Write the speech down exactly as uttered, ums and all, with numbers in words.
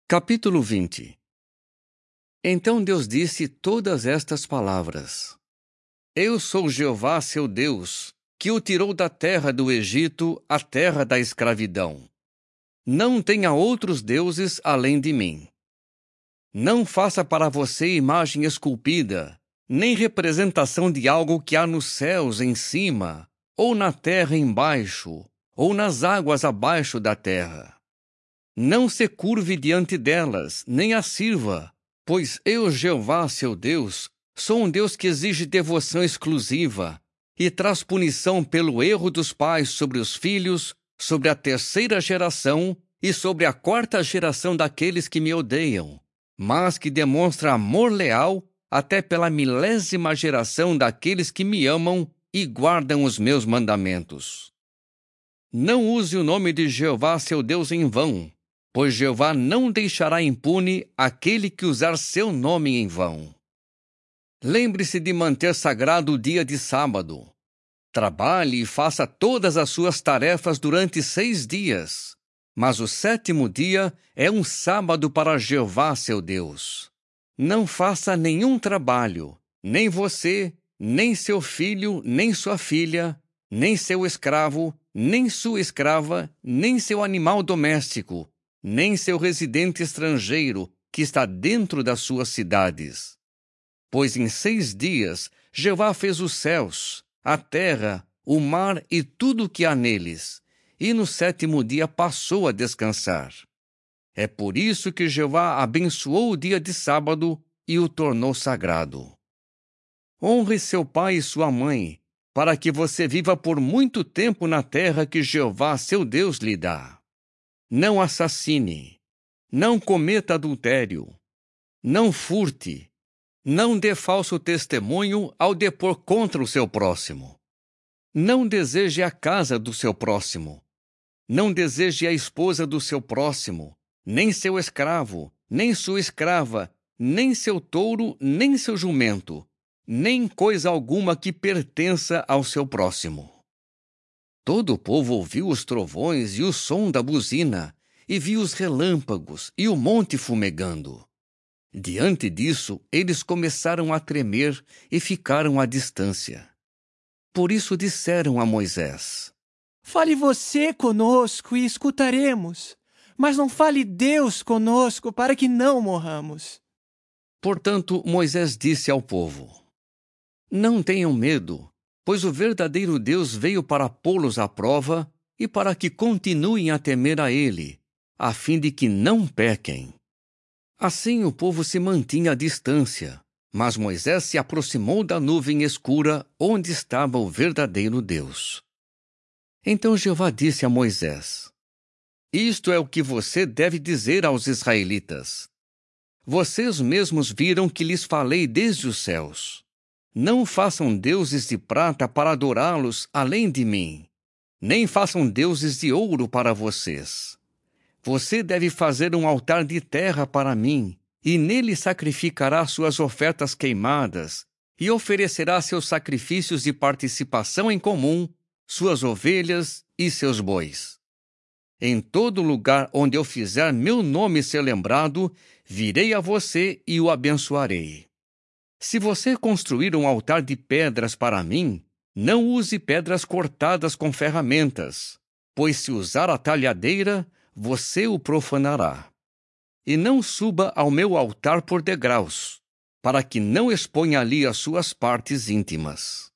Capítulo vinte. Então Deus disse todas estas palavras: Eu sou Jeová, seu Deus, que o tirou da terra do Egito, a terra da escravidão. Não tenha outros deuses além de mim. Não faça para você imagem esculpida, nem representação de algo que há nos céus em cima, ou na terra embaixo, ou nas águas abaixo da terra. Não se curve diante delas, nem a sirva, pois eu, Jeová, seu Deus, sou um Deus que exige devoção exclusiva e traz punição pelo erro dos pais sobre os filhos, sobre a terceira geração e sobre a quarta geração daqueles que me odeiam, mas que demonstra amor leal até pela milésima geração daqueles que me amam e guardam os meus mandamentos. Não use o nome de Jeová, seu Deus, em vão, pois Jeová não deixará impune aquele que usar seu nome em vão. Lembre-se de manter sagrado o dia de sábado. Trabalhe e faça todas as suas tarefas durante seis dias, mas o sétimo dia é um sábado para Jeová, seu Deus. Não faça nenhum trabalho, nem você, nem seu filho, nem sua filha, nem seu escravo, nem sua escrava, nem seu animal doméstico, nem seu residente estrangeiro que está dentro das suas cidades. Pois em seis dias Jeová fez os céus, a terra, o mar e tudo o que há neles, e no sétimo dia passou a descansar. É por isso que Jeová abençoou o dia de sábado e o tornou sagrado. Honre seu pai e sua mãe, para que você viva por muito tempo na terra que Jeová, seu Deus, lhe dá. Não assassine, não cometa adultério, não furte, não dê falso testemunho ao depor contra o seu próximo. Não deseje a casa do seu próximo, não deseje a esposa do seu próximo, nem seu escravo, nem sua escrava, nem seu touro, nem seu jumento, nem coisa alguma que pertença ao seu próximo. Todo o povo ouviu os trovões e o som da buzina, e viu os relâmpagos e o monte fumegando. Diante disso, eles começaram a tremer e ficaram à distância. Por isso disseram a Moisés: Fale você conosco e escutaremos, mas não fale Deus conosco para que não morramos. Portanto, Moisés disse ao povo: Não tenham medo, pois o verdadeiro Deus veio para pô-los à prova e para que continuem a temer a Ele, a fim de que não pequem. Assim o povo se mantinha à distância, mas Moisés se aproximou da nuvem escura onde estava o verdadeiro Deus. Então Jeová disse a Moisés: Isto é o que você deve dizer aos israelitas. Vocês mesmos viram que lhes falei desde os céus. Não façam deuses de prata para adorá-los além de mim, nem façam deuses de ouro para vocês. Você deve fazer um altar de terra para mim, e nele sacrificará suas ofertas queimadas, e oferecerá seus sacrifícios de participação em comum, suas ovelhas e seus bois. Em todo lugar onde eu fizer meu nome ser lembrado, virei a você e o abençoarei. Se você construir um altar de pedras para mim, não use pedras cortadas com ferramentas, pois se usar a talhadeira, você o profanará. E não suba ao meu altar por degraus, para que não exponha ali as suas partes íntimas.